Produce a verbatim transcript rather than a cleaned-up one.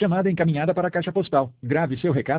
Chamada encaminhada para a caixa postal. Grave seu recado